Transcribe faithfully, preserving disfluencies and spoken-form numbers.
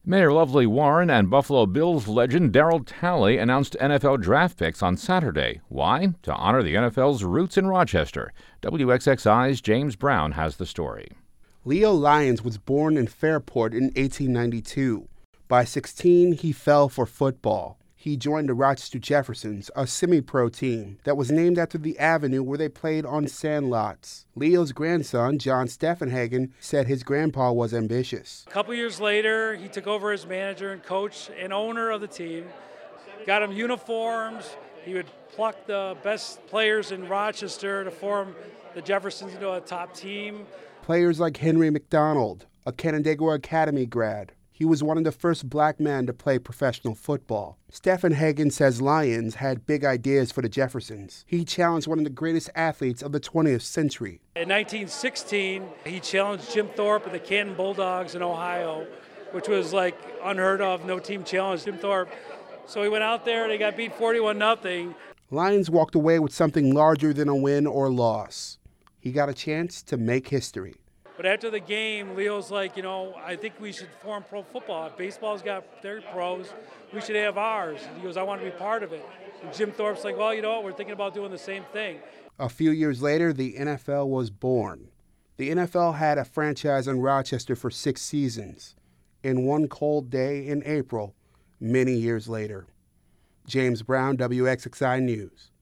Mayor Lovely Warren and Buffalo Bills legend Darryl Talley announced N F L draft picks on Saturday. Why? To honor the N F L's roots in Rochester. W X X I's James Brown has the story. Leo Lyons was born in Fairport in eighteen ninety-two. By sixteen, he fell for football. He joined the Rochester Jeffersons, a semi-pro team that was named after the avenue where they played on sandlots. Leo's grandson, John Steffenhagen, said his grandpa was ambitious. A couple years later, he took over as manager and coach and owner of the team, got him uniforms. He would pluck the best players in Rochester to form the Jeffersons into a top team. Players like Henry McDonald, a Canandaigua Academy grad. He was one of the first black men to play professional football. Steffenhagen says Lyons had big ideas for the Jeffersons. He challenged one of the greatest athletes of the twentieth century. In nineteen sixteen, he challenged Jim Thorpe and the Canton Bulldogs in Ohio, which was like unheard of. No team challenged Jim Thorpe. So he went out there and he got beat forty-one nothing. Lyons walked away with something larger than a win or loss. He got a chance to make history. But after the game, Leo's like, you know, I think we should form pro football. If baseball's got their pros, we should have ours. And he goes, I want to be part of it. And Jim Thorpe's like, well, you know what, we're thinking about doing the same thing. A few years later, the N F L was born. The N F L had a franchise in Rochester for six seasons. In one cold day in April, many years later. James Brown, W X X I News.